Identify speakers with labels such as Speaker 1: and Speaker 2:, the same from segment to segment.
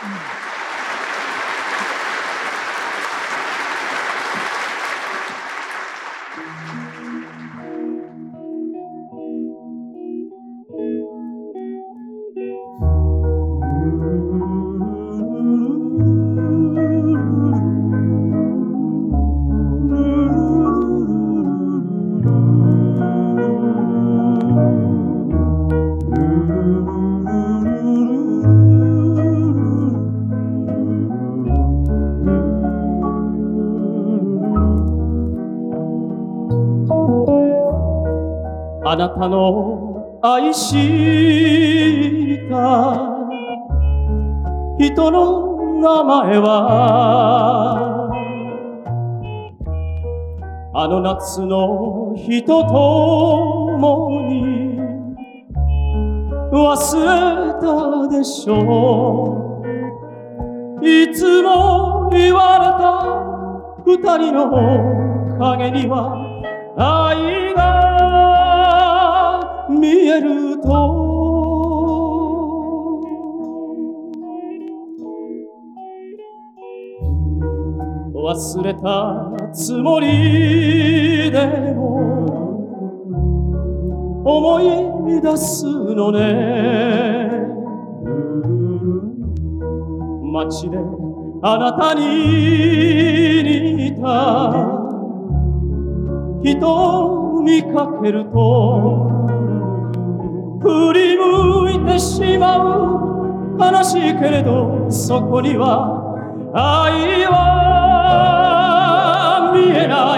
Speaker 1: あなたの愛した人の名前はあの夏の日と共に忘れたでしょう。いつも言われた二人の影には愛が見えると忘れたつもりでも思い出すのね。街であなたに似た人を見かけると振り向いてしまう。悲しいけれどそこには愛は見えない。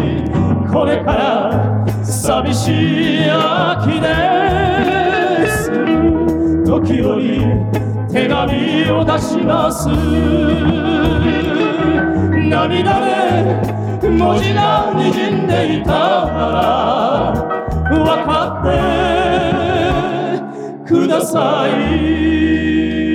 Speaker 1: これから寂しい秋です。時折手紙を出します。涙で文字が滲んでいたなら分かってください。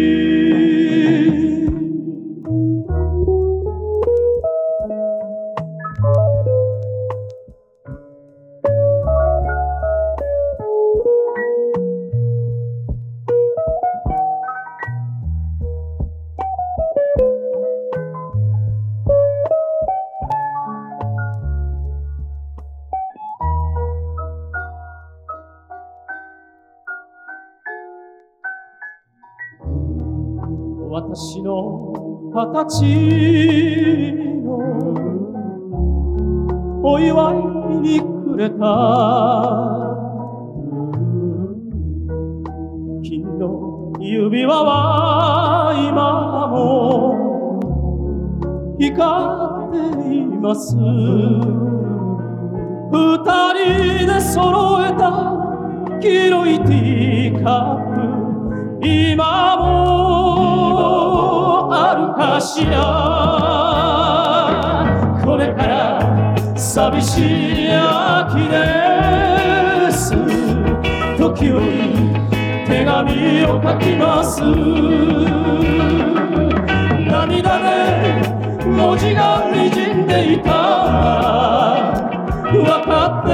Speaker 1: 私の20歳のお祝いにくれた金の指輪は今も光っています。二人で揃えた黄色いティーカップ今もあるかしら。これから寂しい秋です。時折手紙を書きます。涙で文字が滲んでいたら分か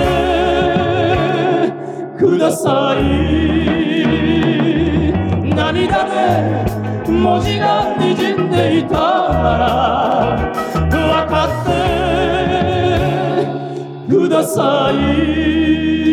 Speaker 1: ってください。涙で文字が滲んでいたなら分かってください。